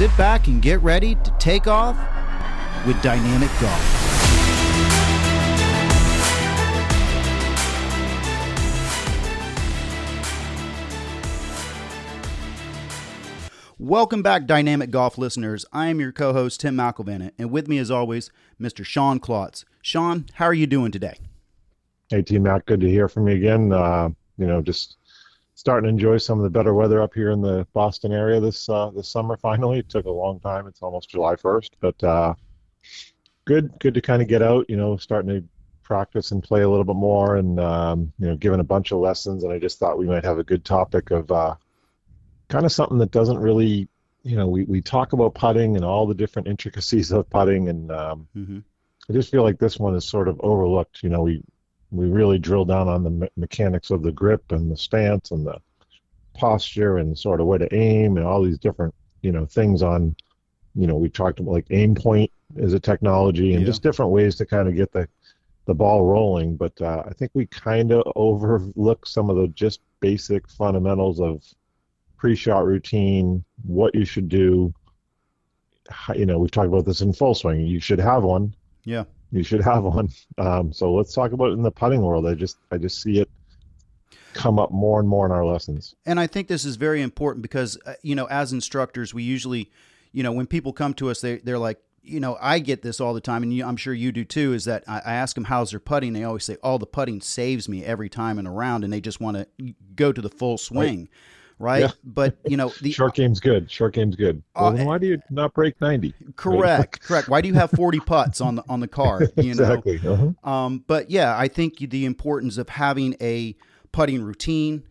sit back and get ready to take off with Dynamic Golf. Welcome back, Dynamic Golf listeners. I am your co-host, Tim McElvanna, and with me as always, Mr. Sean Klotz. Sean, how are you doing today? Hey, T-Mac, good to hear from you again. Just starting to enjoy some of the better weather up here in the Boston area this summer. Finally, it took a long time. It's almost July 1st, but good to kind of get out. Starting to practice and play a little bit more, and giving a bunch of lessons. And I just thought we might have a good topic of kind of something that doesn't really, we talk about putting and all the different intricacies of putting, and I just feel like this one is sort of overlooked. We really drill down on the mechanics of the grip and the stance and the posture and sort of where to aim and all these different, things on, we talked about like aim point as a technology and just different ways to kind of get the ball rolling. But I think we kind of overlook some of the just basic fundamentals of pre-shot routine, what you should do. We've talked about this in full swing. You should have one. Yeah. You should have one. So let's talk about it in the putting world. I just see it come up more and more in our lessons. And I think this is very important because, as instructors, we usually, when people come to us, they're like, I get this all the time, and I'm sure you do too, is that I ask them how's their putting. They always say, the putting saves me every time in a round, and they just want to go to the full swing. Right. Yeah. But, the short game's good. Well, then why do you not break 90? Correct. Why do you have 40 putts on the card? Exactly. But yeah, I think the importance of having a putting routine,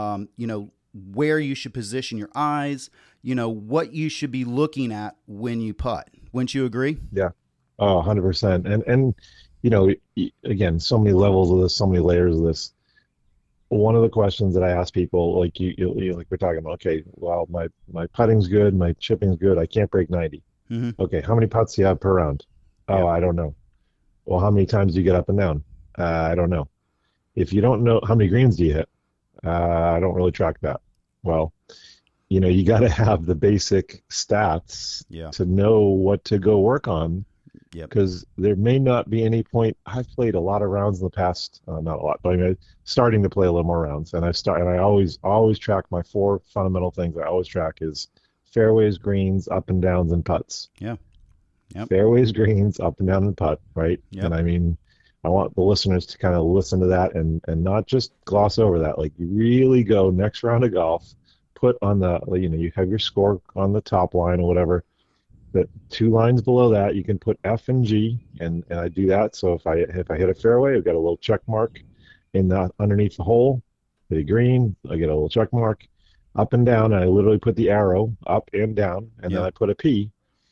where you should position your eyes, what you should be looking at when you putt. Wouldn't you agree? Yeah. 100%. And again, so many levels of this, so many layers of this. One of the questions that I ask people, like like we're talking about, okay, well, my putting's good, my chipping's good, I can't break 90. Mm-hmm. Okay, how many putts do you have per round? Oh, I don't know. Well, how many times do you get up and down? I don't know. If you don't know, how many greens do you hit? I don't really track that. Well, you got to have the basic stats to know what to go work on. Because there may not be any point. I've played a lot of rounds in the past, not a lot, but I'm starting to play a little more rounds. And I always track my 4 fundamental things. I always track is fairways, greens, up and downs, and putts. Yeah. Yep. Fairways, greens, up and down, and putt. Right. Yep. And I want the listeners to kind of listen to that and not just gloss over that. Like, you really go next round of golf, put on the, you have your score on the top line or whatever. That 2 lines below that, you can put F and G, and I do that. So if I hit a fairway, I've got a little check mark underneath the hole. Hit a green, I get a little check mark. Up and down, and I literally put the arrow up and down, and then I put a P.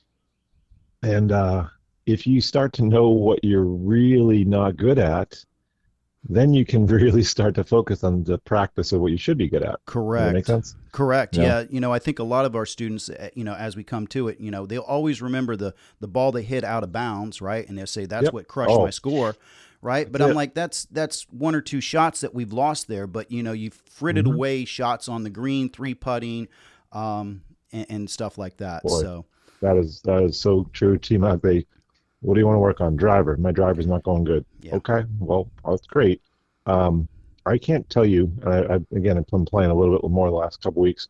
And if you start to know what you're really not good at, then you can really start to focus on the practice of what you should be good at. Correct. Does that make sense? Correct. Yeah. I think a lot of our students, as we come to it, they'll always remember the ball they hit out of bounds, right? And they'll say, that's what crushed my score, right? But I'm like, that's 1 or 2 shots that we've lost there. But, you've frittered away shots on the green, 3 putting, and stuff like that. Boy, so that is so true. T-Mac, what do you want to work on? Driver. My driver's not going good. Yeah. Okay, well, that's great. I can't tell you, and I've been playing a little bit more the last couple weeks.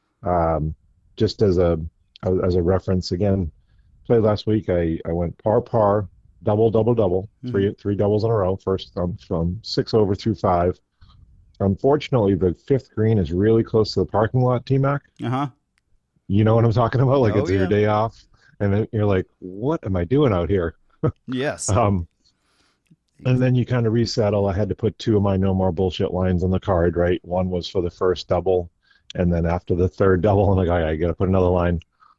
Just as a reference, again, played last week. I went par, double, three doubles in a row. First from 6 over through 5. Unfortunately, the 5th green is really close to the parking lot, T-Mac. Uh-huh. You know what I'm talking about? Like, it's your day off. And then you're like, what am I doing out here? Yes. And then you kind of resettle. I had to put 2 of my no more bullshit lines on the card, right? One was for the first double, and then after the 3rd double, I'm like, I got to put another line.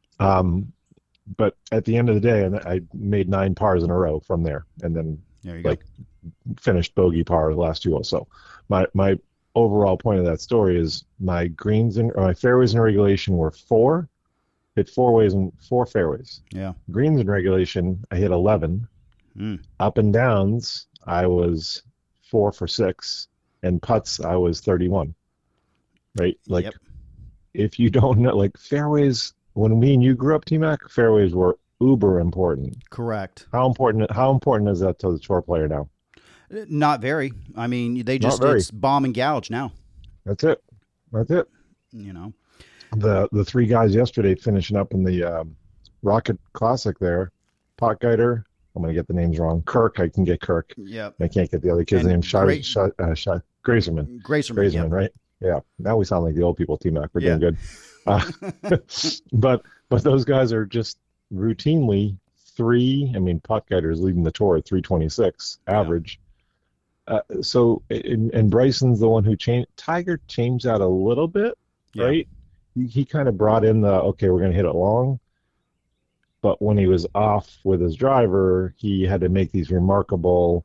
But at the end of the day, and I made 9 pars in a row from there, and then finished bogey par the last 2 holes. So my overall point of that story is my fairways in regulation were 4. Hit 4 ways and 4 fairways. Yeah. Greens in regulation, I hit 11. Up and downs, I was 4 for 6, and putts, I was 31. Right? Like, if you don't know, like, fairways when me and you grew up, T-Mac, fairways were uber important. Correct. How important is that to the tour player now? Not very. I mean, Not very. it's bomb and gouge now. That's it. That's it. You know. The three guys yesterday finishing up in the Rocket Classic there, Potgieter. I'm going to get the names wrong. Kirk, I can get Kirk. Yep. I can't get the other kid's And name. Gracerman. Gracerman, Yep. right? Yeah. Now we sound like the old people, T-Mac. We're Yeah. doing good. Uh, but those guys are just routinely I mean, Potgieter is leading the tour at 326 average. And Bryson's the one who changed. Tiger changed that a little bit, Yeah. right? He kind of brought in okay, we're going to hit it long. But when he was off with his driver, he had to make these remarkable,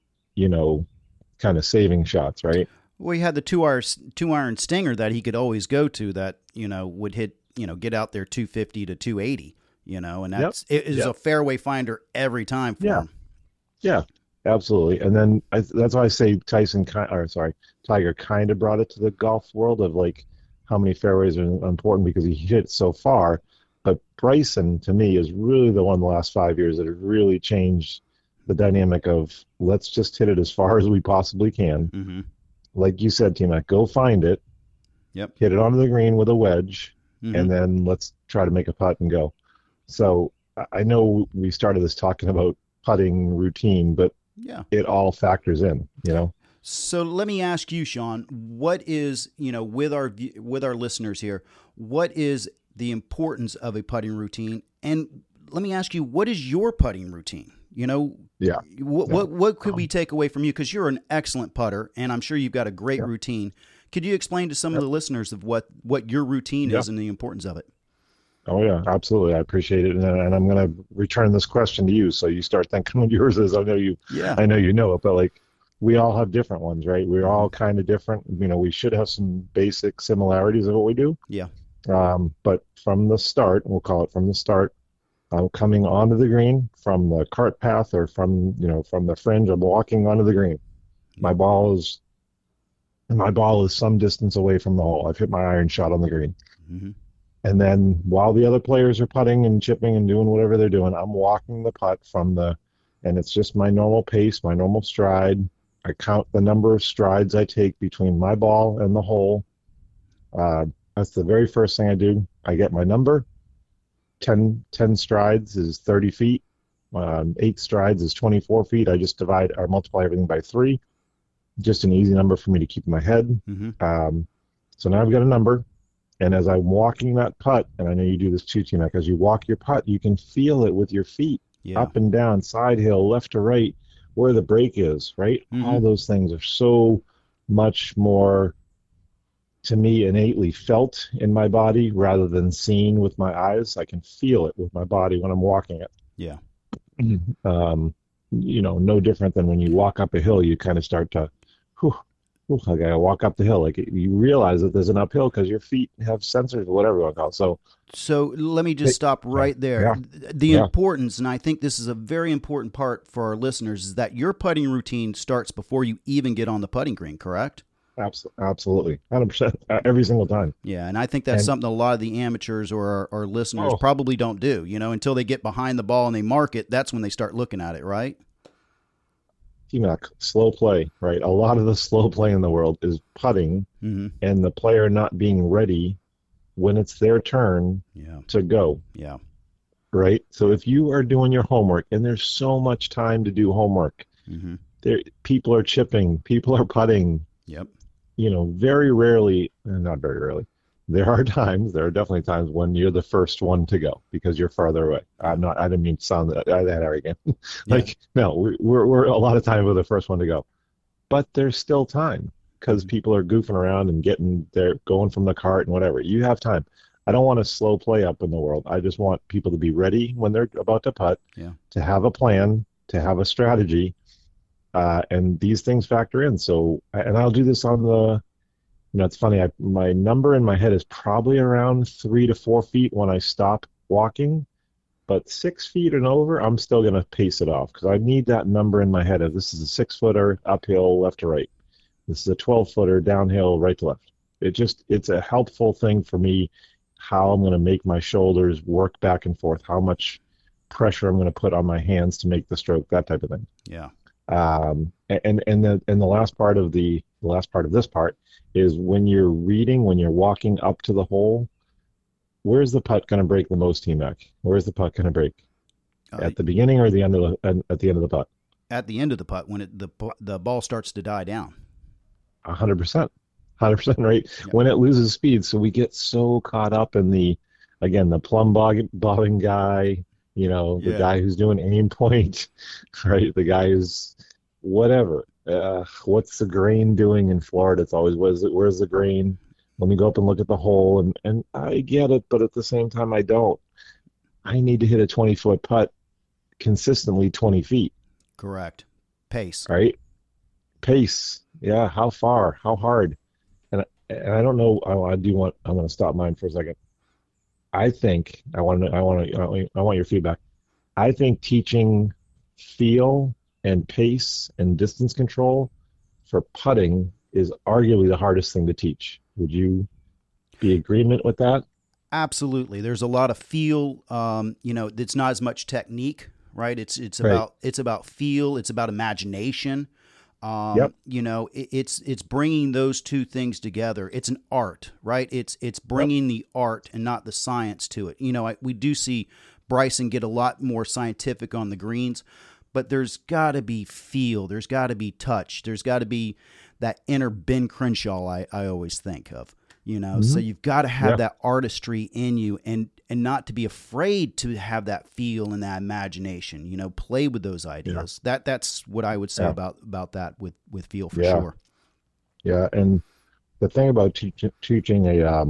kind of saving shots, right? Well, he had the two iron stinger that he could always go to that, would hit, get out there 250 to 280, and it is a fairway finder every time for him. Yeah, absolutely. And then that's why I say Tiger kind of brought it to the golf world of like how many fairways are important because he hit so far. But Bryson, to me, is really the one in the last 5 years that has really changed the dynamic of let's just hit it as far as we possibly can. Mm-hmm. Like you said, T-Mac, go find it. Yep. Hit it onto the green with a wedge, Mm-hmm. and then let's try to make a putt and go. So I know we started this talking about putting routine, but it all factors in, So let me ask you, Sean, what is, with our listeners here, what is the importance of a putting routine? And let me ask you, what is your putting routine? What could we take away from you? Because you're an excellent putter, and I'm sure you've got a great routine. Could you explain to some of the listeners of what your routine is and the importance of it? Oh, yeah, absolutely. I appreciate it. And I'm going to return this question to you. So you start thinking what yours is. I know you know it, but like we all have different ones, right? We're all kind of different. We should have some basic similarities of what we do. Yeah. But from the start, we'll call it from the start, coming onto the green from the cart path or from the fringe, I'm walking onto the green. My ball is some distance away from the hole. I've hit my iron shot on the green. Mm-hmm. And then while the other players are putting and chipping and doing whatever they're doing, I'm walking the putt and it's just my normal pace, my normal stride. I count the number of strides I take between my ball and the hole. That's the very first thing I do. I get my number. 10 strides is 30 feet. 8 strides is 24 feet. I just divide or multiply everything by 3. Just an easy number for me to keep in my head. Mm-hmm. So now I've got a number. And as I'm walking that putt, and I know you do this too, T-Mac, as you walk your putt, you can feel it with your feet, up and down, side hill, left to right, where the break is, right? Mm-hmm. All those things are so much more, to me, innately felt in my body rather than seen with my eyes. I can feel it with my body when I'm walking it. Yeah. No different than when you walk up a hill, you kind of start to, I gotta walk up the hill. Like you realize that there's an uphill because your feet have sensors or whatever you want to call it. So let me just stop right there. Yeah. The importance, and I think this is a very important part for our listeners, is that your putting routine starts before you even get on the putting green, correct? Absolutely. 100%. Every single time. Yeah, and I think that's something a lot of the amateurs or our listeners probably don't do, until they get behind the ball and they mark it, that's when they start looking at it, right? T-Mac, slow play, right? A lot of the slow play in the world is putting and the player not being ready when it's their turn to go. Yeah. Right? So if you are doing your homework, and there's so much time to do homework, people are chipping, people are putting. Yep. Very rarely, not very rarely, there are definitely times when you're the first one to go because you're farther away. I didn't mean to sound that arrogant. We're a lot of time we're the first one to go, but there's still time because people are goofing around and they're going from the cart and whatever. You have time. I don't want a slow play up in the world. I just want people to be ready when they're about to putt, to have a plan, to have a strategy, and these things factor in. So, and I'll do this on the. It's funny. My number in my head is probably around 3 to 4 feet when I stop walking, but 6 feet and over, I'm still going to pace it off because I need that number in my head. If this is a 6-footer uphill, left to right, this is a 12-footer downhill, right to left. It's a helpful thing for me. how I'm going to make my shoulders work back and forth, how much pressure I'm going to put on my hands to make the stroke, that type of thing. Yeah. And the last part of this part is when you're reading, when you're walking up to the hole, where's the putt going to break the most, T-Mac? Where's the putt going to break? At the beginning or the end of at the end of the putt? At the end of the putt, when the ball starts to die down. 100%. 100% right. Yep. When it loses speed. So we get so caught up in the plumb bobbing guy, the guy who's doing aim point, right? The guy who's whatever. What's the grain doing in Florida? It's always, where's the grain? Let me go up and look at the hole. And I get it, but at the same time, I don't. I need to hit a 20-foot putt consistently 20 feet. Correct. Pace. Right? Pace. Yeah. How far? How hard? And I don't know. I'm going to stop mine for a second. I want your feedback. I think teaching feel and pace and distance control for putting is arguably the hardest thing to teach. Would you be in agreement with that? Absolutely. There's a lot of feel. It's not as much technique, right? It's right. about feel. It's about imagination. Yep. It's bringing those two things together. It's an art, right? It's bringing the art and not the science to it. We do see Bryson get a lot more scientific on the greens, but there's got to be feel. There's got to be touch. There's got to be that inner Ben Crenshaw I always think of. So you've got to have that artistry in you and not to be afraid to have that feel and that imagination, play with those ideas. Yeah. That's what I would say about that with feel for sure. Yeah. And the thing about teaching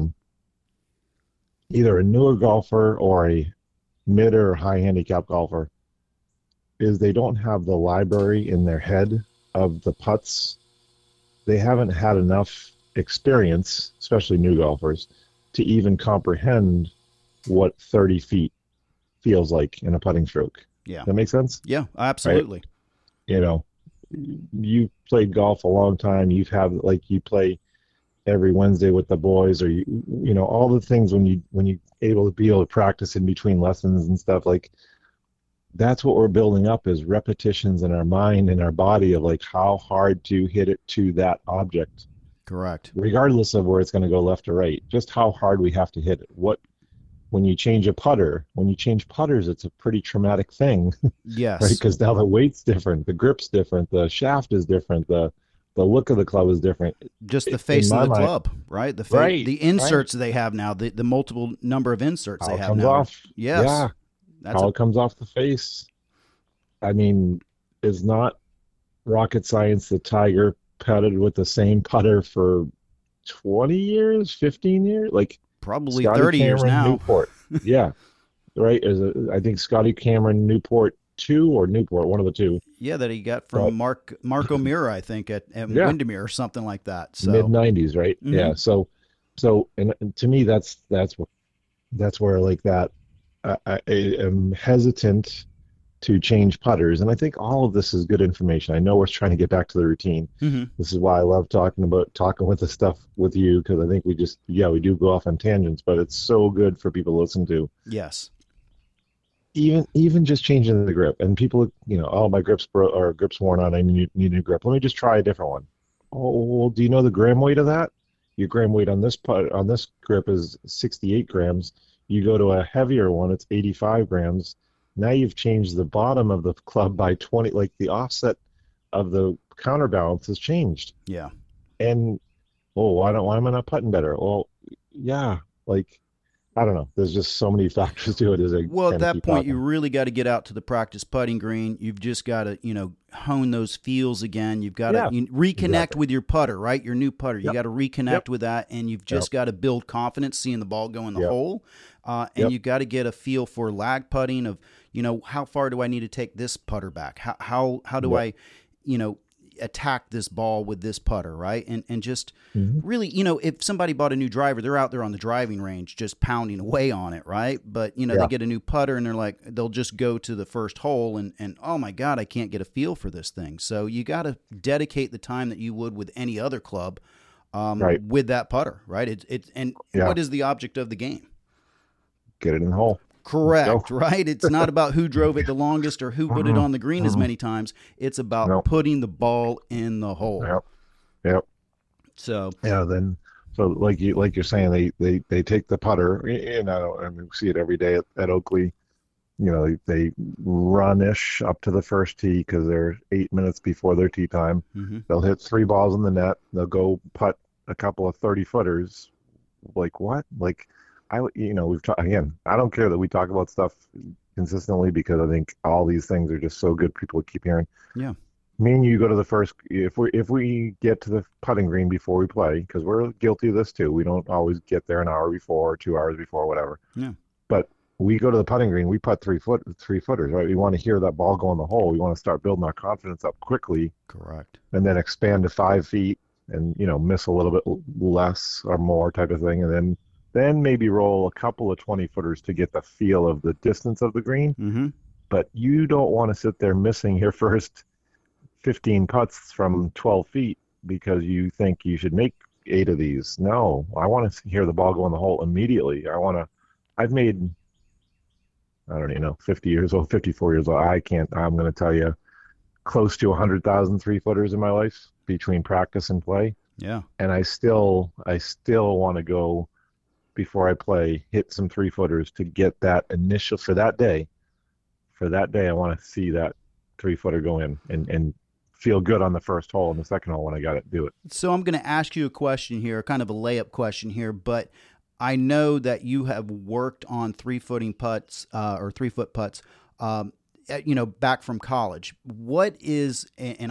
either a newer golfer or a mid or high handicap golfer is they don't have the library in their head of the putts. They haven't had enough experience, especially new golfers, to even comprehend what 30 feet feels like in a putting stroke. Yeah. That makes sense? Yeah, absolutely. Right? You played golf a long time. You play every Wednesday with the boys, or all the things when you able to practice in between lessons and stuff, like that's what we're building up is repetitions in our mind and our body of like how hard to hit it to that object. Correct. Regardless of where it's going to go left or right, just how hard we have to hit it. When you change putters, it's a pretty traumatic thing. Yes. Right? Because now the weight's different, the grip's different, the shaft is different, the look of the club is different. Just the face of the club, right? The inserts they have now, the multiple number of inserts how they have comes now. Off. Yes. Yeah. How it comes off the face. I mean, it's not rocket science. The Tiger putted with the same putter for 20 years, 15 years, like probably Scotty 30 Cameron, years now. Newport. Yeah. Right. I think Scotty Cameron, Newport 2 or Newport, one of the two. Yeah, that he got from Mark O'Meara, I think, at Windermere or something like that. So mid-90s, right? Mm-hmm. Yeah. So and to me, that's where like that I am hesitant to change putters, and I think all of this is good information. I know we're trying to get back to the routine. Mm-hmm. This is why I love talking with this stuff with you, because I think we do go off on tangents, but it's so good for people to listen to. Yes. Even just changing the grip, and people, my grip's worn out. I need a new grip. Let me just try a different one. Oh, well, do you know the gram weight of that? Your gram weight on this grip is 68 grams. You go to a heavier one, it's 85 grams. Now you've changed the bottom of the club by 20, like the offset of the counterbalance has changed. Yeah. And, why am I not putting better? Well, yeah, like, I don't know. There's just so many factors to it. At that point, you really got to get out to the practice putting green. You've just got to, hone those feels again. You've got to reconnect with your putter, right? Your new putter. You got to reconnect with that, and you've just got to build confidence, seeing the ball go in the hole. And you've got to get a feel for lag putting of, how far do I need to take this putter back? How do I, attack this ball with this putter, right? And just really, if somebody bought a new driver, they're out there on the driving range just pounding away on it, right? But, they get a new putter and they'll just go to the first hole and oh my God, I can't get a feel for this thing. So you got to dedicate the time that you would with any other club with that putter, right? What is the object of the game? get it in the hole. Correct, right? It's not about who drove it the longest or who put it on the green as many times. It's about putting the ball in the hole. Yep. Yep. So yeah, so like you're saying, they take the putter, and I mean, we see it every day at Oakley. You know, they run-ish up to the first tee because they're 8 minutes before their tee time. Mm-hmm. They'll hit 3 balls in the net. They'll go putt a couple of 30-footers. Like what? Like we've talked again. I don't care that we talk about stuff consistently because I think all these things are just so good. People keep hearing. Yeah. Me and you go to the first. If we get to the putting green before we play, because we're guilty of this too. We don't always get there an hour before, 2 hours before, whatever. Yeah. But we go to the putting green, we putt 3-footers, right? We want to hear that ball go in the hole. We want to start building our confidence up quickly. Correct. And then expand to 5 feet and, miss a little bit less or more type of thing. And then maybe roll a couple of 20-footers to get the feel of the distance of the green. Mm-hmm. But you don't want to sit there missing your first 15 putts from 12 feet because you think you should make 8 of these. No, I want to hear the ball go in the hole immediately. I've made, I don't even know, 50 years old, 54 years old. I'm going to tell you, close to 100,000 3-footers in my life between practice and play. Yeah. And I still want to go before I play, hit some 3-footers to get that initial for that day. For that day, I want to see that 3-footer go in and feel good on the first hole and the second hole when I got it, do it. So I'm going to ask you a question here, kind of a layup question here, but I know that you have worked on 3-footing putts or 3-foot putts, back from college. What is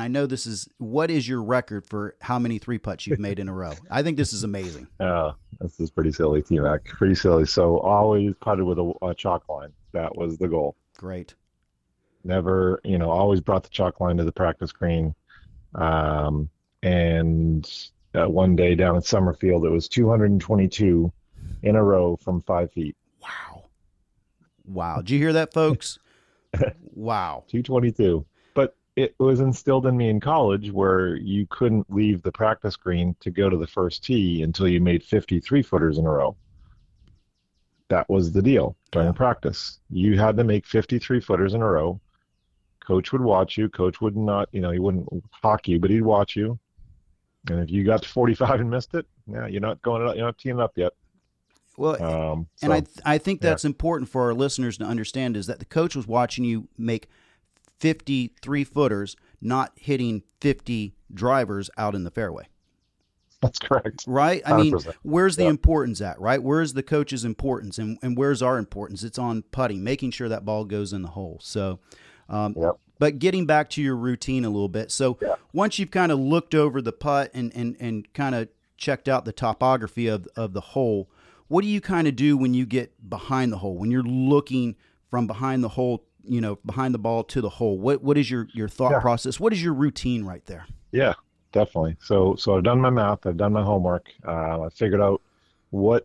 your record for how many 3-putts you've made in a row? I think this is amazing. This is pretty silly, T-Mac. Pretty silly. So always putted with a chalk line. That was the goal. Great. Never, always brought the chalk line to the practice green. And one day down at Summerfield, it was 222 in a row from 5 feet. Wow. Did you hear that, folks? Wow. 222. But it was instilled in me in college where you couldn't leave the practice green to go to the first tee until you made 53-footers in a row. That was the deal during practice. You had to make 53-footers in a row. Coach would watch you. Coach would not, he wouldn't hawk you, but he'd watch you. And if you got to 45 and missed it, you're not teeing up yet. Well, and I think that's important for our listeners to understand is that the coach was watching you make 53-footers, not hitting 50 drivers out in the fairway. That's correct. Right? I mean, where's the importance at, right? Where's the coach's importance and where's our importance? It's on putting, making sure that ball goes in the hole. So, but getting back to your routine a little bit. So once you've kind of looked over the putt and kind of checked out the topography of the hole, what do you kind of do when you get behind the hole, when you're looking from behind the hole, behind the ball to the hole? What is your thought process? What is your routine right there? Yeah, definitely. So I've done my math. I've done my homework. I figured out where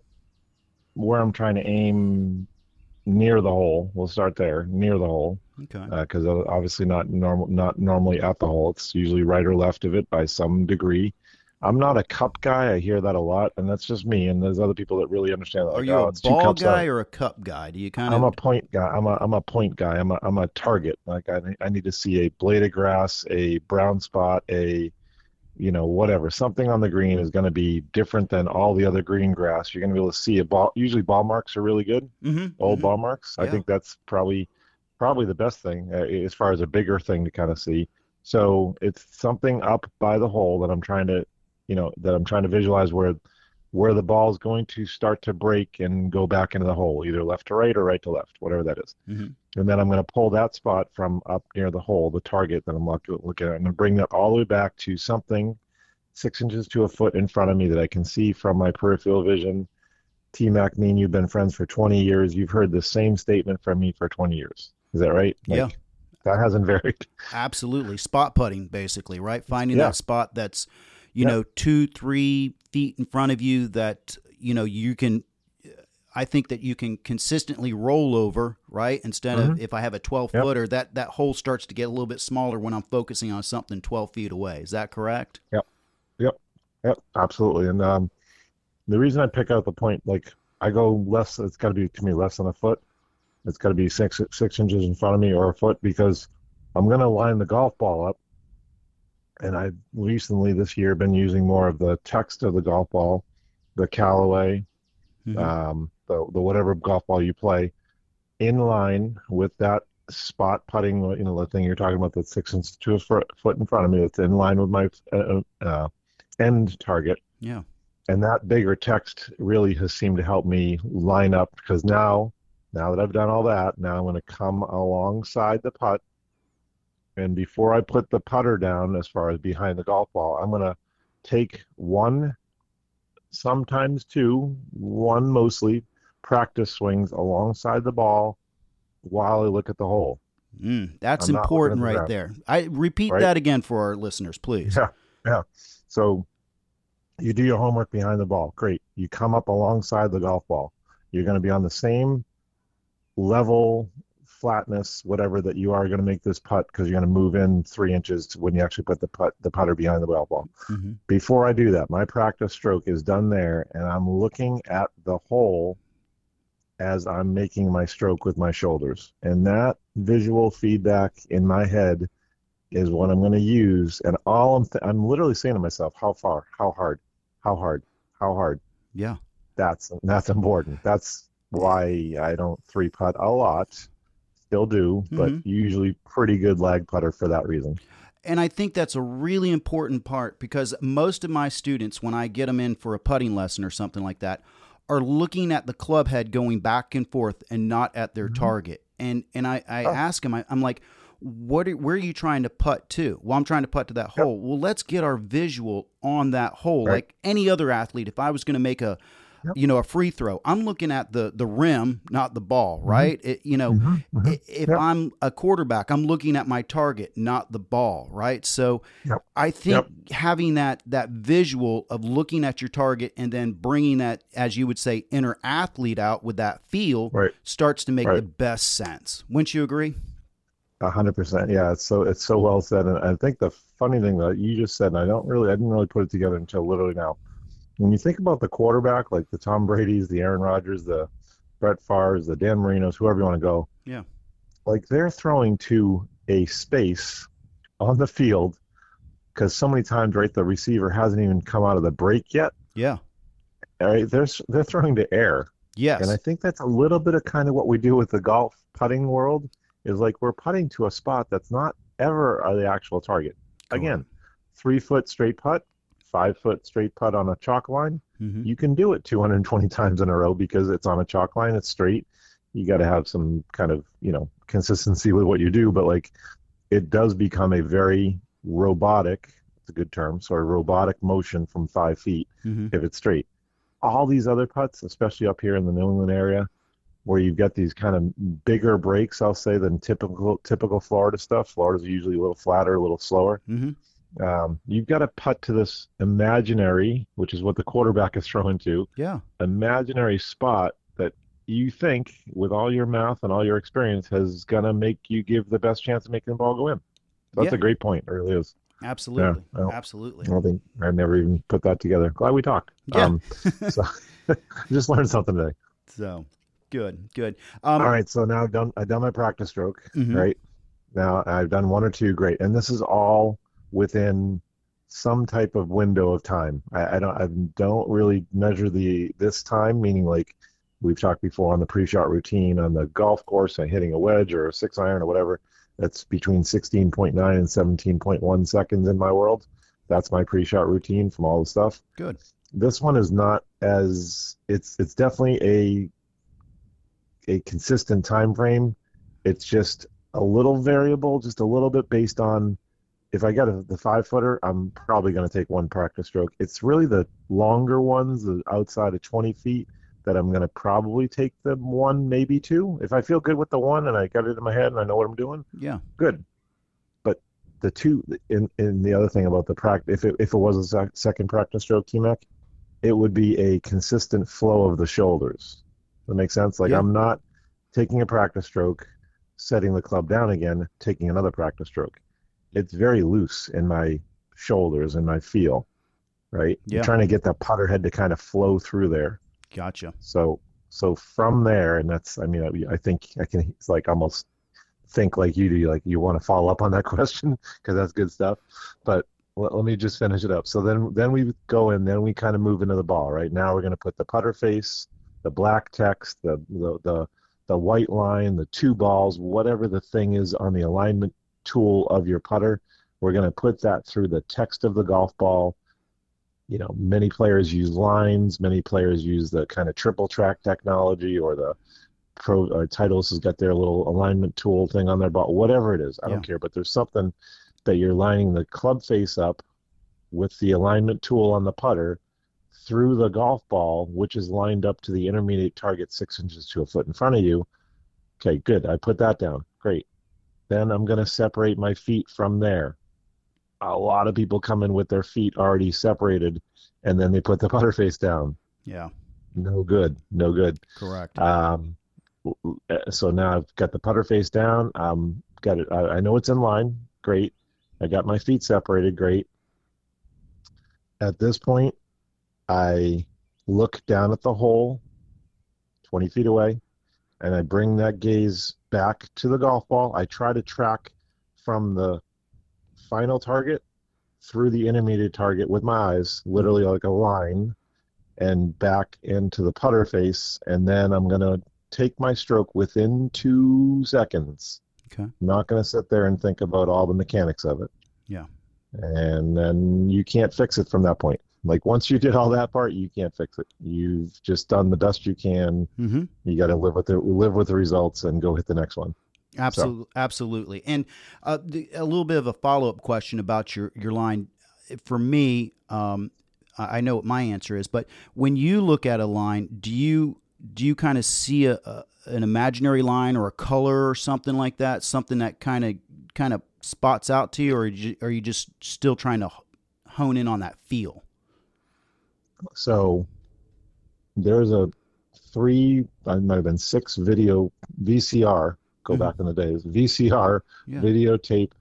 I'm trying to aim near the hole. We'll start there, near the hole. Okay. Because obviously not normally at the hole. It's usually right or left of it by some degree. I'm not a cup guy. I hear that a lot, and that's just me. And there's other people that really understand that. Are you a ball guy or a cup guy? Do you kind of? I'm a point guy. I'm a point guy. I'm a target. Like I need to see a blade of grass, a brown spot, whatever. Something on the green is going to be different than all the other green grass. You're going to be able to see a ball. Usually, ball marks are really good. Old ball marks. I think that's probably the best thing as far as a bigger thing to kind of see. So it's something up by the hole that I'm trying to. That I'm trying to visualize where the ball is going to start to break and go back into the hole, either left to right or right to left, whatever that is. And then I'm going to pull that spot from up near the hole, the target that I'm looking at, and bring that all the way back to something 6 inches to a foot in front of me that I can see from my peripheral vision. T-Mac, me and you've been friends for 20 years. You've heard the same statement from me for 20 years. Is that right? Yeah. That hasn't varied. Absolutely. Spot putting, basically, right? Finding that spot that's 2-3 feet in front of you that, you can, I think that you can consistently roll over, right? Instead of if I have a 12-footer, that hole starts to get a little bit smaller when I'm focusing on something 12 feet away. Is that correct? Yep. Absolutely. And the reason I pick out the point, like I go less. It's got to be to me less than a foot. It's got to be six inches in front of me or a foot because I'm going to line the golf ball up. And I've recently this year been using more of the text of the golf ball, the Callaway, the whatever golf ball you play, in line with that spot putting, the thing you're talking about, that's 6 inches to a foot in front of me. It's in line with my end target. Yeah. And that bigger text really has seemed to help me line up because now that I've done all that, now I'm going to come alongside the putt. And before I put the putter down, as far as behind the golf ball, I'm going to take one, sometimes two, one mostly, practice swings alongside the ball while I look at the hole. That's important right there. I repeat that again for our listeners, please. Yeah. So you do your homework behind the ball. Great. You come up alongside the golf ball. You're going to be on the same level, flatness, whatever that you are going to make this putt because you're going to move in 3 inches when you actually put the putter behind the golf ball. Before I do that, my practice stroke is done there, and I'm looking at the hole as I'm making my stroke with my shoulders. And that visual feedback in my head is what I'm going to use. And all I'm literally saying to myself, how far, how hard, how hard, how hard. Yeah. That's important. That's why I don't three putt a lot. Still do, but usually pretty good lag putter for that reason. And I think that's a really important part because most of my students, when I get them in for a putting lesson or something like that, are looking at the club head going back and forth and not at their target. And I ask them, I'm like, where are you trying to putt to? Well, I'm trying to putt to that hole. Well, let's get our visual on that hole. Right. Like any other athlete, if I was going to make a free throw, I'm looking at the rim, not the ball, right? If I'm a quarterback, I'm looking at my target, not the ball, right? So I think having that visual of looking at your target and then bringing that, as you would say, inner athlete out with that feel starts to make the best sense. Wouldn't you agree? 100%. Yeah, it's so well said. And I think the funny thing that you just said, and I didn't really put it together until literally now. When you think about the quarterback, like the Tom Brady's, the Aaron Rodgers, the Brett Favre's, the Dan Marino's, whoever you want to go, like they're throwing to a space on the field because so many times, right, the receiver hasn't even come out of the break yet. Yeah. All right, they're throwing to air. Yes. And I think that's a little bit of kind of what we do with the golf putting world is like we're putting to a spot that's not ever the actual target. Again, 3 foot straight putt, 5 foot straight putt on a chalk line. You can do it 220 times in a row because it's on a chalk line. It's straight. You got to have some kind of, consistency with what you do, but like it does become a very robotic, it's a good term, sort of robotic motion from 5 feet if it's straight. All these other putts, especially up here in the New England area, where you've got these kind of bigger breaks, I'll say, than typical Florida stuff. Florida's usually a little flatter, a little slower. You've got to putt to this imaginary, which is what the quarterback is throwing to, imaginary spot that you think, with all your math and all your experience, is going to make you give the best chance of making the ball go in. So that's a great point. It really is. Absolutely. Absolutely. I don't think I never even put that together. Glad we talked. Yeah. So just learned something today. So good. All right. So now I've done my practice stroke, right? Now I've done one or two. Great. And this is all within some type of window of time. I don't really measure this time, meaning like we've talked before on the pre-shot routine on the golf course and hitting a wedge or a 6-iron or whatever. That's between 16.9 and 17.1 seconds in my world. That's my pre-shot routine from all the stuff. Good. This one is not as it's definitely a consistent time frame. It's just a little variable, just a little bit based on if I got the 5-footer, I'm probably going to take one practice stroke. It's really the longer ones, the outside of 20 feet, that I'm going to probably take the one, maybe two. If I feel good with the one and I got it in my head and I know what I'm doing, good. But the two, in the other thing about the practice, if it was a second practice stroke, T-Mac, it would be a consistent flow of the shoulders. Does that make sense? Like I'm not taking a practice stroke, setting the club down again, taking another practice stroke. It's very loose in my shoulders and my feel, right? Yeah. I'm trying to get that putter head to kind of flow through there. Gotcha. So So from there, and that's, I mean, I think I can, it's like almost think like you do, like you want to follow up on that question because that's good stuff. But let me just finish it up. So then we go in, then we kind of move into the ball. Right now, we're going to put the putter face, the black text, the white line, the two balls, whatever the thing is on the alignment tool of your putter. We're going to put that through the text of the golf ball. You know, many players use lines. Many players use the kind of triple track technology, or the Pro Titleist has got their little alignment tool thing on their ball. Whatever it is, I don't care. But there's something that you're lining the club face up with the alignment tool on the putter through the golf ball, which is lined up to the intermediate target 6 inches to a foot in front of you. Okay, good. I put that down. Great. Then I'm going to separate my feet from there. A lot of people come in with their feet already separated, and then they put the putter face down. Yeah. No good. No good. Correct. So now I've got the putter face down. Got it. I know it's in line. Great. I got my feet separated. Great. At this point, I look down at the hole 20 feet away, and I bring that gaze back to the golf ball. I try to track from the final target through the intermediate target with my eyes, literally like a line, and back into the putter face. And then I'm going to take my stroke within 2 seconds. Okay. I'm not going to sit there and think about all the mechanics of it. Yeah. And then you can't fix it from that point. Like once you did all that part, you can't fix it. You've just done the best you can. Mm-hmm. You got to live with the results and go hit the next one. Absolutely, absolutely. And a little bit of a follow-up question about your line. For me, I know what my answer is, but when you look at a line, do you kind of see an imaginary line or a color or something like that, something that kind of spots out to you, or are you just still trying to hone in on that feel? So there's I might have been 6 video VCR. Go back in the days. VCR videotape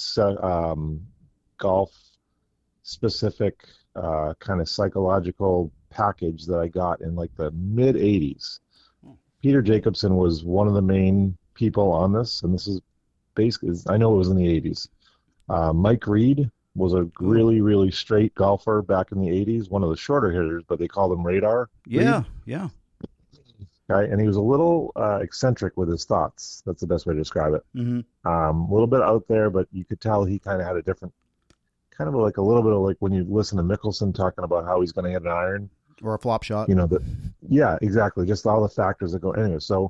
golf specific kind of psychological package that I got in like the mid 80s. Peter Jacobsen was one of the main people on this, and this is basically, I know it was in the 80s. Mike Reed was a really, really straight golfer back in the 80s, one of the shorter hitters, but they called him Radar. Yeah, Reed. yeah. Okay, and he was a little eccentric with his thoughts. That's the best way to describe it. Mm-hmm. A little bit out there, but you could tell he kind of had a different, kind of like a little bit of like when you listen to Mickelson talking about how he's going to hit an iron. Or a flop shot. You know, yeah, exactly. Just all the factors that go. Anyway, so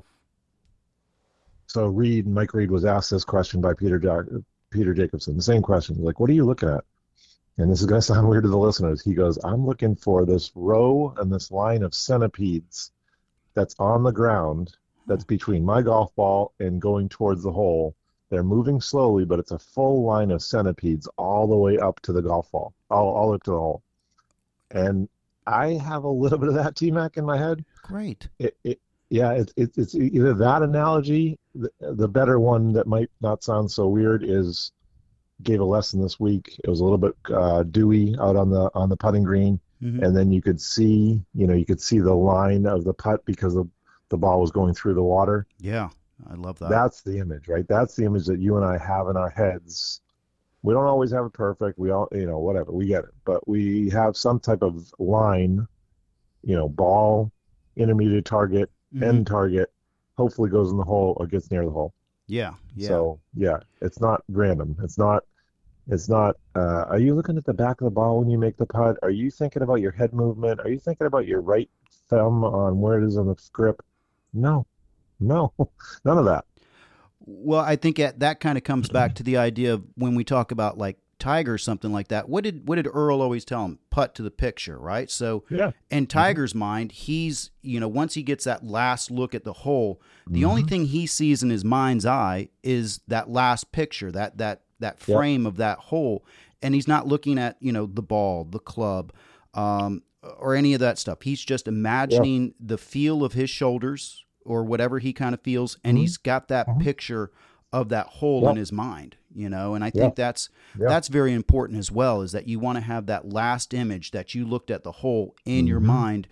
Mike Reed was asked this question by Peter Jacobsen. The same question. Like, what are you looking at? And this is going to sound weird to the listeners. He goes, I'm looking for this row and this line of centipedes that's on the ground, that's between my golf ball and going towards the hole. They're moving slowly, but it's a full line of centipedes all the way up to the golf ball, all up to the hole. And I have a little bit of that T-Mac in my head. Great. It's either that analogy, the better one that might not sound so weird is, gave a lesson this week. It was a little bit dewy out on the putting green. Mm-hmm. And then you could see the line of the putt because the ball was going through the water. Yeah, I love that. That's the image, right? That's the image that you and I have in our heads. We don't always have it perfect. We all, whatever, we get it. But we have some type of line, ball, intermediate target, end target, hopefully goes in the hole or gets near the hole. Yeah, yeah. So, yeah, it's not random. It's not, are you looking at the back of the ball when you make the putt? Are you thinking about your head movement? Are you thinking about your right thumb on where it is on the grip? No, none of that. Well, I think that kind of comes back to the idea of when we talk about like Tiger or something like that. What did Earl always tell him? Putt to the picture, right? So, yeah. In Tiger's mind, he's, once he gets that last look at the hole, the only thing he sees in his mind's eye is that last picture, that frame of that hole. And he's not looking at, the ball, the club, or any of that stuff. He's just imagining the feel of his shoulders or whatever he kind of feels. And he's got that picture of that hole in his mind, and I think that's very important as well, is that you want to have that last image that you looked at the hole in your mind.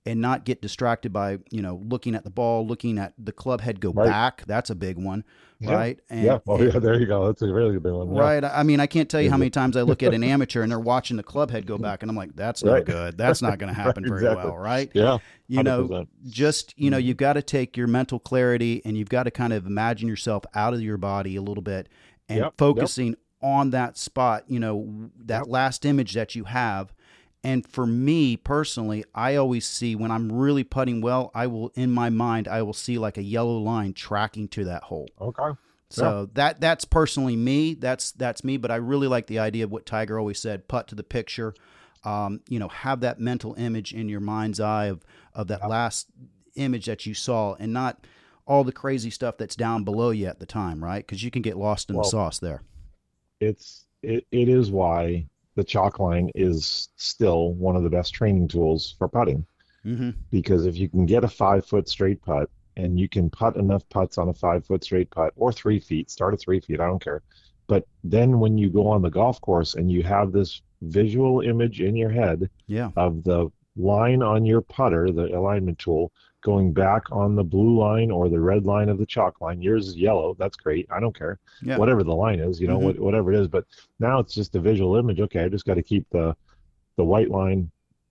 and not get distracted by, looking at the ball, looking at the club head go Right. back. That's a big one, Yeah. right? And, Yeah. Oh, yeah. There you go. That's a really big one. Yeah. right. I mean, I can't tell you Is how many it? times I look at an amateur and they're watching the club head go back, and I'm like, that's no Right. good. That's not going to happen Right, very exactly. well, right? Yeah. You know, 100%. just, you've got to take your mental clarity and you've got to kind of imagine yourself out of your body a little bit and Yep. focusing on that spot, that Yep. last image that you have. And for me personally, I always see when I'm really putting well, in my mind, I will see like a yellow line tracking to that hole. Okay. So that's personally me. That's me. But I really like the idea of what Tiger always said: putt to the picture. Have that mental image in your mind's eye of that last image that you saw, and not all the crazy stuff that's down below you at the time, right? Because you can get lost in the sauce there. It is why the chalk line is still one of the best training tools for putting. Mm-hmm. Because if you can get a 5-foot straight putt and you can putt enough putts on a 5-foot straight putt, or 3 feet, start at 3 feet, I don't care. But then when you go on the golf course and you have this visual image in your head of the line on your putter, the alignment tool, going back on the blue line or the red line of the chalk line. Yours is yellow. That's great. I don't care. Yeah. Whatever the line is, Mm-hmm. whatever it is. But now it's just a visual image. Okay, I just got to keep the white line,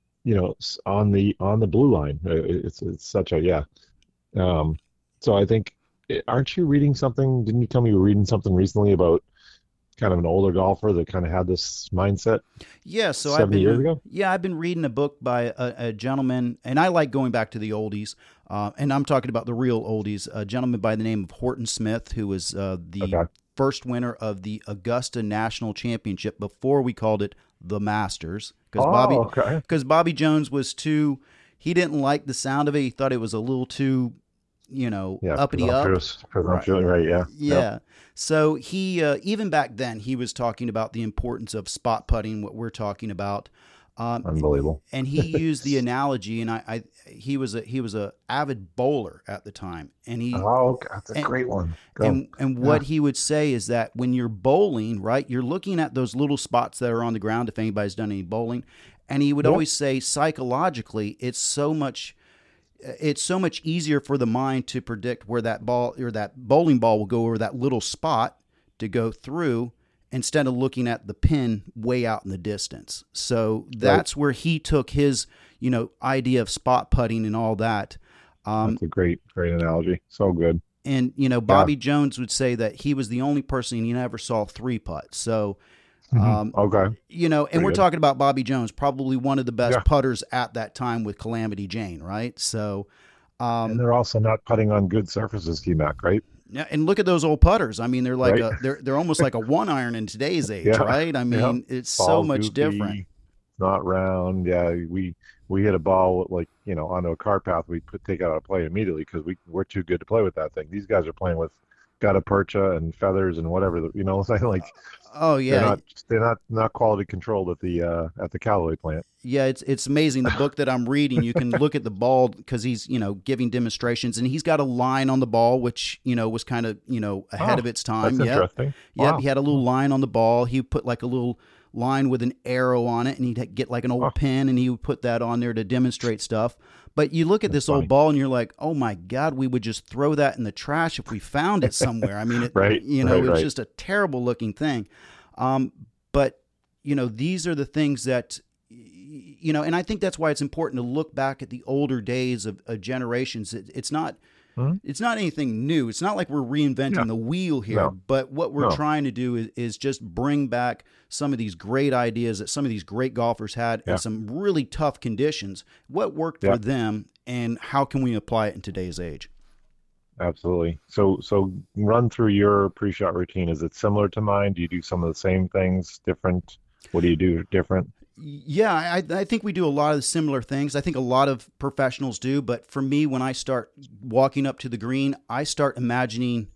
on the blue line. It's such a So I think, aren't you reading something? Didn't you tell me you were reading something recently about kind of an older golfer that kind of had this mindset? Yeah, so 70 years ago? I've been reading a book by a gentleman, and I like going back to the oldies, and I'm talking about the real oldies. A gentleman by the name of Horton Smith, who was the first winner of the Augusta National Championship before we called it the Masters, because Bobby Jones was too. He didn't like the sound of it. He thought it was a little too, uppity up. Presumptuous, right? Yeah. Yeah. Yep. So he, even back then, he was talking about the importance of spot putting, what we're talking about. Unbelievable. And he used the analogy, and he was a avid bowler at the time, and that's a great one. And what he would say is that when you're bowling, right, you're looking at those little spots that are on the ground. If anybody's done any bowling, and he would always say psychologically, it's so much easier for the mind to predict where that ball or that bowling ball will go over that little spot to go through, instead of looking at the pin way out in the distance. So that's where he took his, idea of spot putting and all that. That's a great analogy. So good. And, Bobby Jones would say that he was the only person he never saw 3-putt. So, and we're talking about Bobby Jones, probably one of the best putters at that time with Calamity Jane, right? So, and they're also not putting on good surfaces, T-Mac, right? Yeah, and look at those old putters. I mean, they're like they're almost like a 1-iron in today's age, right? I mean, it's so much different. Not round. Yeah, we hit a ball onto a cart path. We take it out of play immediately because we're too good to play with that thing. These guys are playing with gutta percha and feathers and whatever. Oh yeah, they're not quality controlled at the Callaway plant. Yeah, it's amazing. The book that I'm reading, you can look at the ball because he's giving demonstrations, and he's got a line on the ball which was kind of ahead of its time. That's interesting. Yeah, he had a little line on the ball. He put like a little line with an arrow on it, and he'd get like an old pin, and he would put that on there to demonstrate stuff. But you look at this old ball, and you're like, oh my God, we would just throw that in the trash if we found it somewhere. I mean, it was just a terrible looking thing. But these are the things that. And I think that's why it's important to look back at the older days of generations. It's not anything new. It's not like we're reinventing the wheel here, but what we're trying to do is just bring back some of these great ideas that some of these great golfers had in some really tough conditions. What worked for them, and how can we apply it in today's age? Absolutely. So run through your pre-shot routine. Is it similar to mine? Do you do some of the same things different? What do you do different? Yeah, I think we do a lot of similar things. I think a lot of professionals do, but for me, when I start walking up to the green, I start imagining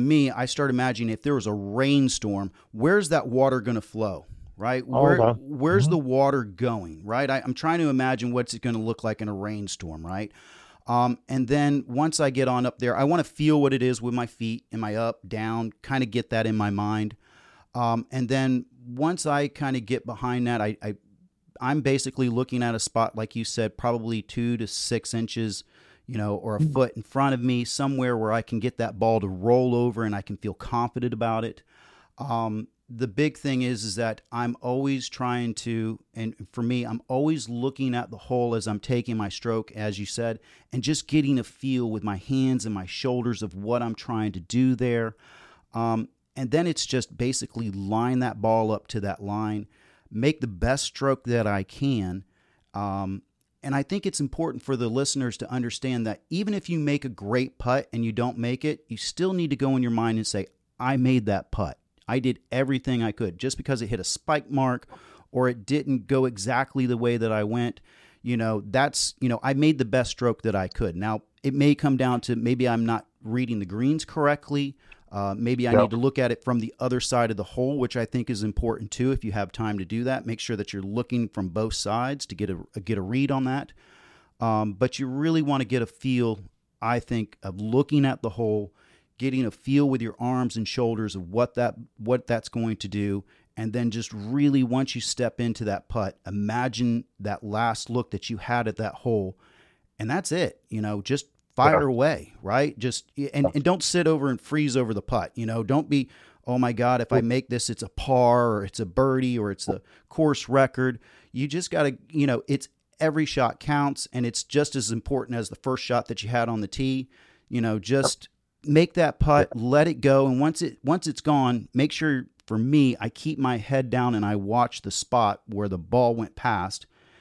if there was a rainstorm, where's that water going to flow, right? Where's the water going, right? I'm trying to imagine what's it going to look like in a rainstorm, right? And then once I get on up there, I want to feel what it is with my feet. Am I up, down, kind of get that in my mind. And then once I kind of get behind that, I'm basically looking at a spot, like you said, probably 2 to 6 inches, or a foot in front of me, somewhere where I can get that ball to roll over and I can feel confident about it. The big thing is that I'm always trying to, and for me, I'm always looking at the hole as I'm taking my stroke, as you said, and just getting a feel with my hands and my shoulders of what I'm trying to do there. And then it's just basically line that ball up to that line, make the best stroke that I can. And I think it's important for the listeners to understand that even if you make a great putt and you don't make it, you still need to go in your mind and say, I made that putt. I did everything I could. Just because it hit a spike mark or it didn't go exactly the way that I went, I made the best stroke that I could. Now, it may come down to maybe I'm not reading the greens correctly. Maybe I need to look at it from the other side of the hole, which I think is important too. If you have time to do that, make sure that you're looking from both sides to get a read on that. But you really want to get a feel, I think, of looking at the hole, getting a feel with your arms and shoulders of what that's going to do. And then just really, once you step into that putt, imagine that last look that you had at that hole. And that's it, just fire away, right? Just, and don't sit over and freeze over the putt. Don't be, oh my God, if I make this, it's a par or it's a birdie or it's a course record. You just got to, it's every shot counts, and it's just as important as the first shot that you had on the tee. Just make that putt, let it go. And once it's gone, make sure, for me, I keep my head down and I watch the spot where the ball went past.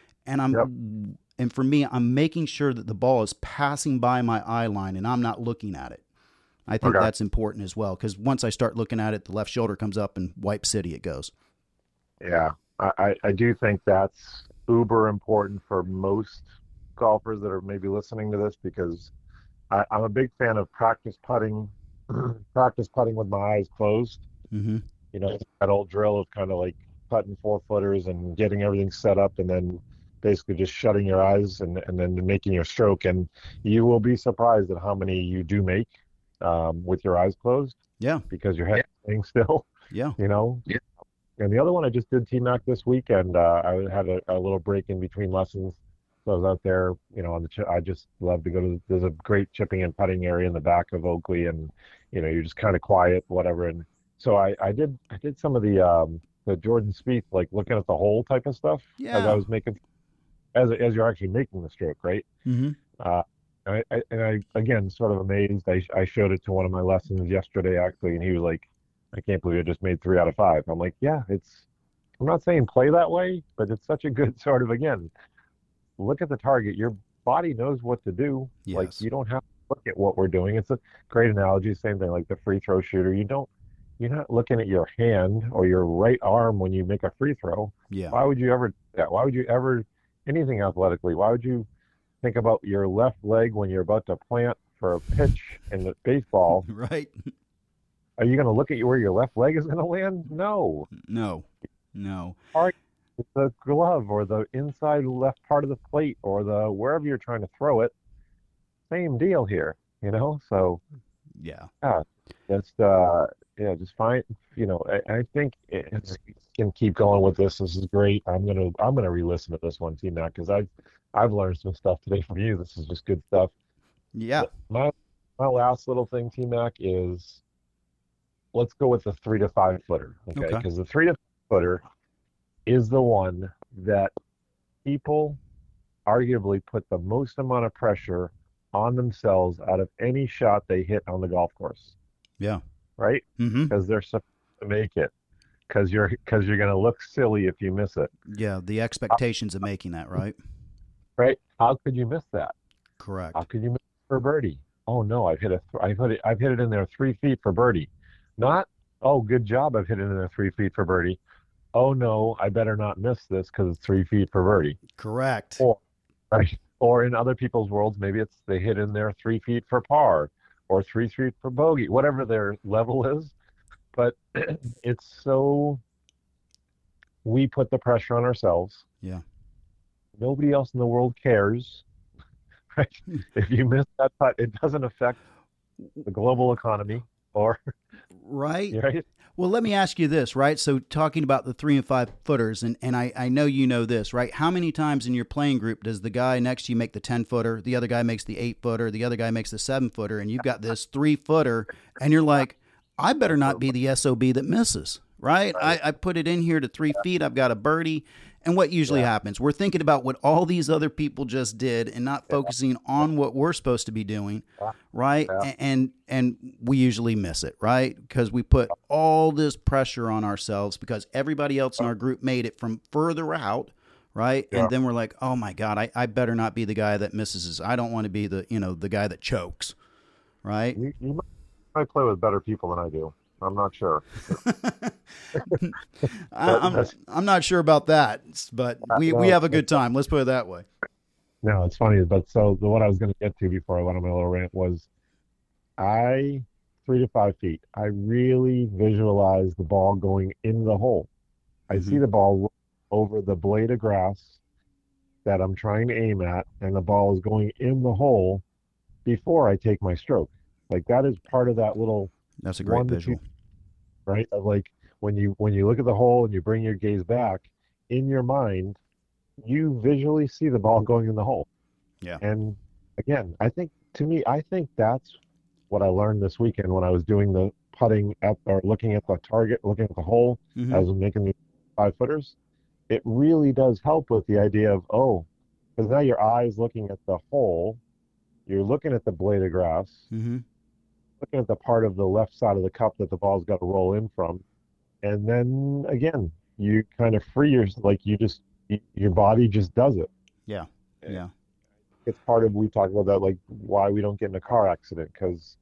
And and for me, I'm making sure that the ball is passing by my eye line and I'm not looking at it. I think that's important as well, because once I start looking at it, the left shoulder comes up and wipe city it goes. Yeah, I do think that's uber important for most golfers that are maybe listening to this, because I'm a big fan of practice putting with my eyes closed. Mm-hmm. That old drill of kind of like putting 4-footers and getting everything set up, and then basically just shutting your eyes and then making your stroke. And you will be surprised at how many you do make with your eyes closed. Yeah. Because your head's staying still. Yeah. Yeah. And the other one I just did T-Mac this weekend. I had a little break in between lessons. So I was out there, I just love to go to, there's a great chipping and putting area in the back of Oakley, and, you're just kind of quiet, whatever. And so I did some of the Jordan Spieth, like looking at the hole type of stuff. Yeah. As I was making, as you're actually making the stroke, right? Mm-hmm. I again, sort of amazed. I showed it to one of my lessons yesterday, actually, and he was like, I can't believe I just made 3 out of 5. I'm like, yeah, I'm not saying play that way, but it's such a good sort of, again, look at the target. Your body knows what to do. Yes. Like, you don't have to look at what we're doing. It's a great analogy. Same thing like the free throw shooter. You're not looking at your hand or your right arm when you make a free throw. Yeah. Why would you ever do that? Why would you ever, anything athletically, why would you think about your left leg when you're about to plant for a pitch in the baseball? Right. Are you going to look at where your left leg is going to land? No. Or The glove or the inside left part of the plate or the wherever you're trying to throw it. Same deal here, So yeah, just find. I think it can keep going with this. This is great. I'm gonna re-listen to this one, T-Mac, because I've learned some stuff today from you. This is just good stuff. Yeah. But my last little thing, T-Mac, is let's go with the 3 to 5 footer, okay? Because the 3 to 5 footer is the one that people arguably put the most amount of pressure on themselves out of any shot they hit on the golf course. Yeah. Right? Mm-hmm. Because they're supposed to make it. Because you're going to look silly if you miss it. Yeah, the expectations of making that, right? Right? How could you miss that? Correct. How could you miss it for birdie? Oh no, I've hit it in there 3 feet for birdie. Not, oh, good job, I've hit it in there 3 feet for birdie. Oh no, I better not miss this because it's 3 feet for birdie. Correct. Or in other people's worlds, maybe it's they hit in there 3 feet for par or 3 feet for bogey, whatever their level is. But it's so, we put the pressure on ourselves. Yeah. Nobody else in the world cares. Right? If you miss that putt, it doesn't affect the global economy or Right. Right? Well, let me ask you this, right? So talking about the 3 and 5 footers, and I know you know this, right? How many times in your playing group does the guy next to you make the 10-footer, the other guy makes the 8-footer, the other guy makes the 7-footer, and you've got this 3-footer, and you're like, I better not be the SOB that misses, right? I put it in here to 3 feet, I've got a birdie. And what usually happens? We're thinking about what all these other people just did and not focusing on what we're supposed to be doing, right? And we usually miss it, right? Because we put all this pressure on ourselves because everybody else in our group made it from further out, right? And then we're like, oh my God, I better not be the guy that misses this. I don't want to be the the guy that chokes, right? You might play with better people than I do. I'm not sure. I'm not sure about that, but we have a good time. Let's put it that way. No, it's funny, but what I was going to get to before I went on my little rant was 3 to 5 feet. I really visualize the ball going in the hole. I see the ball over the blade of grass that I'm trying to aim at, and the ball is going in the hole before I take my stroke. Like that is part of that little. That's a great visual, right? Like when you look at the hole and you bring your gaze back, in your mind, you visually see the ball going in the hole. Yeah. And again, I think that's what I learned this weekend when I was doing the putting or looking at the target, looking at the hole as I'm making the 5-footers. It really does help with the idea of because now your eye's looking at the hole, you're looking at the blade of grass. Looking at the part of the left side of the cup that the ball's got to roll in from. And then again, you kind of free your body just does it. Yeah. Yeah. It's part of, we talk about that, like why we don't get in a car accident. Cause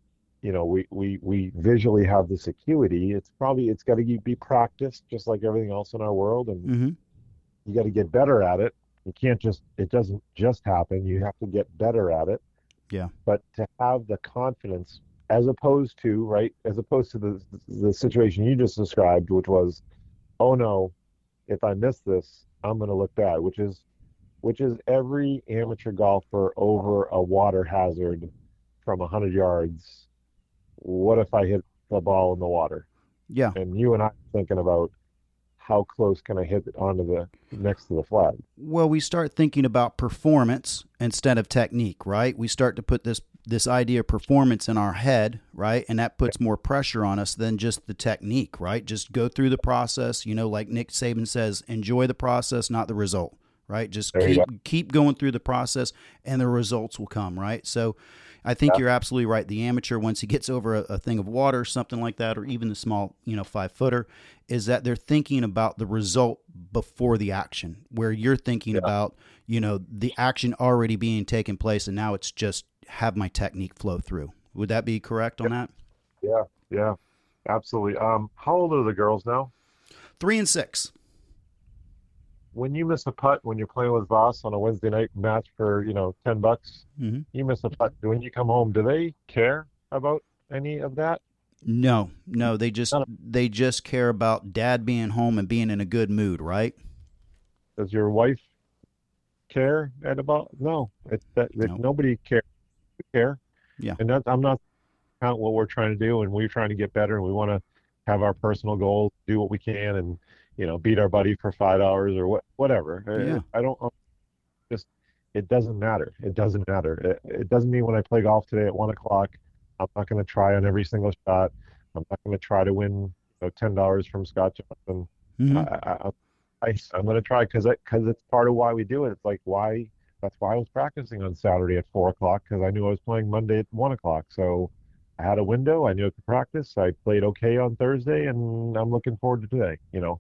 we visually have this acuity. It's got to be practiced just like everything else in our world. And you got to get better at it. It doesn't just happen. You have to get better at it. Yeah. But to have the confidence as opposed to the situation you just described, which was, oh no, if I miss this, I'm going to look bad, which is every amateur golfer over a water hazard from 100 yards. What if I hit the ball in the water? Yeah. And you and I are thinking about how close can I hit it onto next to the flag? Well, we start thinking about performance instead of technique, right? We start to put this idea of performance in our head, right? And that puts more pressure on us than just the technique, right? Just go through the process, like Nick Saban says, enjoy the process, not the result, right? Just keep going through the process and the results will come, right? So I think you're absolutely right. The amateur, once he gets over a thing of water, something like that, or even the small, 5-footer, is that they're thinking about the result before the action, where you're thinking about, the action already being taken place, and now it's just have my technique flow through. Would that be correct on that? Yeah, absolutely. How old are the girls now? 3 and 6. When you miss a putt when you're playing with Voss on a Wednesday night match for $10, you miss a putt. When you come home, do they care about any of that? No, they just care about dad being home and being in a good mood, right? Does your wife care about? No, nobody cares. Care. Yeah, and I'm not count what we're trying to do, and we're trying to get better, and we want to have our personal goals, do what we can, and beat our buddy for 5 hours or whatever. Yeah. I don't just. It doesn't matter. It doesn't matter. It doesn't mean when I play golf today at 1:00, I'm not going to try on every single shot. I'm not going to try to win $10 from Scott Johnson. I'm going to try because it's part of why we do it. It's like why. That's why I was practicing on Saturday at 4:00 because I knew I was playing Monday at 1:00. So I had a window. I knew I could practice. I played okay on Thursday, and I'm looking forward to today.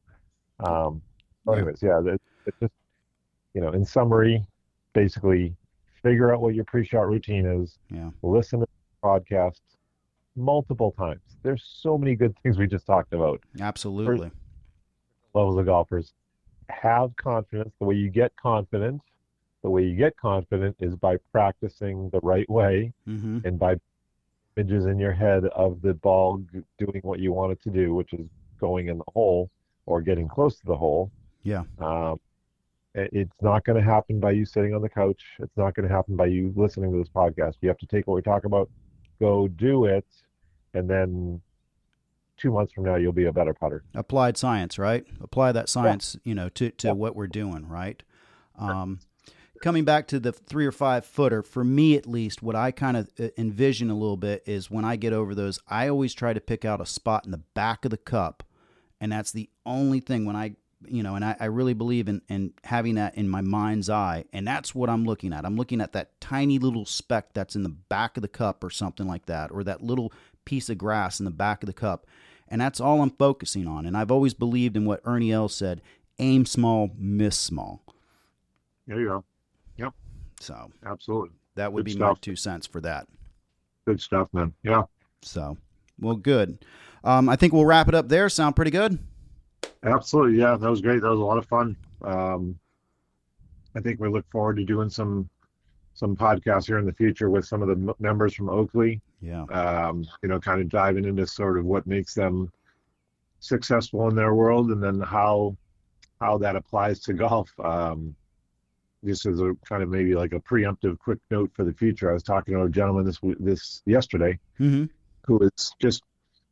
Anyways, it's just in summary, basically figure out what your pre-shot routine is. Yeah. Listen to the podcast multiple times. There's so many good things we just talked about. Absolutely. Levels of golfers have confidence. The way you get confident is by practicing the right way and by images in your head of the ball doing what you want it to do, which is going in the hole or getting close to the hole. Yeah. It's not going to happen by you sitting on the couch. It's not going to happen by you listening to this podcast. You have to take what we talk about, go do it, and then 2 months from now, you'll be a better putter. Applied science, right? Apply that science, to what we're doing, right? Coming back to the 3 or 5 footer, for me at least, what I kind of envision a little bit is when I get over those, I always try to pick out a spot in the back of the cup, and that's the only thing when and I really believe in having that in my mind's eye, and that's what I'm looking at. I'm looking at that tiny little speck that's in the back of the cup or something like that, or that little piece of grass in the back of the cup, and that's all I'm focusing on. And I've always believed in what Ernie Els said, aim small, miss small. There you go. Yep. So absolutely. That would be my 2 cents for that. Good stuff, man. Yeah. So, well, good. I think we'll wrap it up there. Sound pretty good? Absolutely. Yeah, that was great. That was a lot of fun. I think we look forward to doing some podcasts here in the future with some of the members from Oakley. Yeah. Kind of diving into sort of what makes them successful in their world, and then how that applies to golf. Just as a kind of maybe like a preemptive quick note for the future, I was talking to a gentleman this yesterday, mm-hmm. who is just,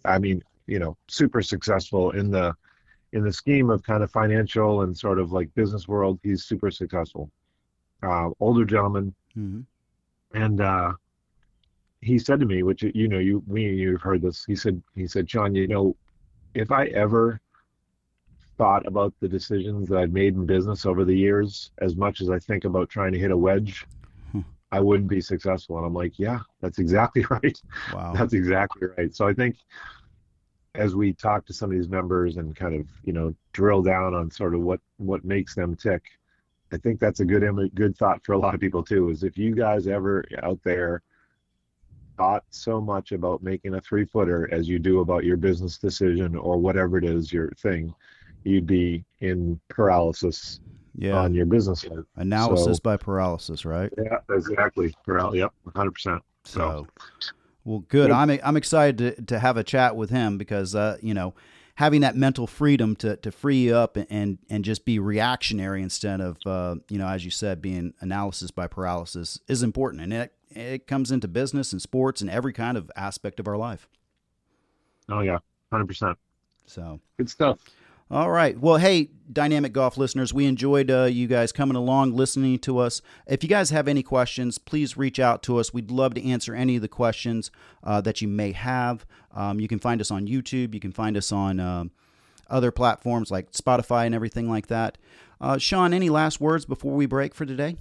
super successful in the scheme of kind of financial and sort of like business world. He's super successful, older gentleman. Mm-hmm. And he said to me, which, you've heard this. He said, Sean, if I ever thought about the decisions that I've made in business over the years, as much as I think about trying to hit a wedge, I wouldn't be successful. And I'm like, yeah, that's exactly right. Wow. That's exactly right. So I think as we talk to some of these members and kind of, drill down on sort of what makes them tick, I think that's a good thought for a lot of people too, is if you guys ever out there thought so much about making a 3-footer as you do about your business decision or whatever it is, your thing, you'd be in paralysis on your business life. Analysis by paralysis, right? Yeah, exactly. Yep, 100%. So, well, good. I'm excited to have a chat with him because, having that mental freedom to free you up and just be reactionary instead of, as you said, being analysis by paralysis is important. And it comes into business and sports and every kind of aspect of our life. Oh, yeah, 100%. So good stuff. All right. Well, hey, Dynamic Golf listeners, we enjoyed you guys coming along, listening to us. If you guys have any questions, please reach out to us. We'd love to answer any of the questions that you may have. You can find us on YouTube. You can find us on other platforms like Spotify and everything like that. Sean, any last words before we break for today?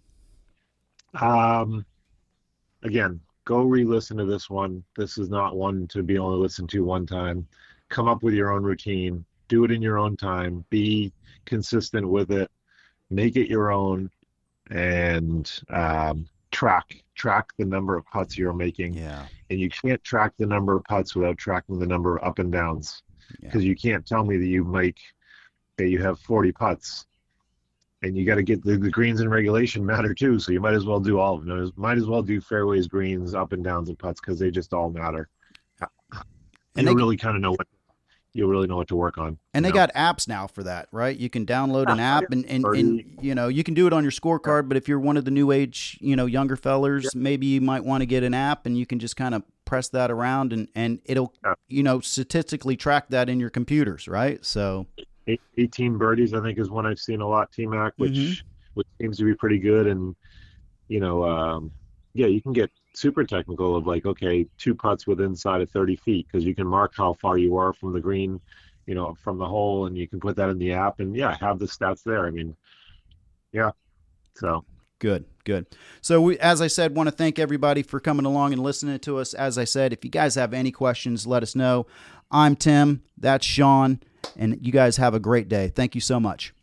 Again, go re-listen to this one. This is not one to be only listened to one time. Come up with your own routine. Do it in your own time. Be consistent with it. Make it your own, and track the number of putts you're making. Yeah. And you can't track the number of putts without tracking the number of up and downs, because you can't tell me that you have 40 putts, and you got to get the greens in regulation matter too. So you might as well do all of them. Might as well do fairways, greens, up and downs, and putts, because they just all matter. And you really kind of know what. You'll really know what to work on. And they got apps now for that, right? You can download an app and you can do it on your scorecard, but if you're one of the new age, younger fellers, maybe you might want to get an app and you can just kind of press that around and it'll, statistically track that in your computers, right? So 18 birdies, I think, is one I've seen a lot, T-Mac, which seems to be pretty good. And, you can get super technical of like, okay, 2 putts with inside of 30 feet, because you can mark how far you are from the green, from the hole, and you can put that in the app and have the stats there. I mean, so good. So we, as I said, want to thank everybody for coming along and listening to us. As I said, if you guys have any questions, let us know. I'm Tim, that's Sean, and you guys have a great day. Thank you so much.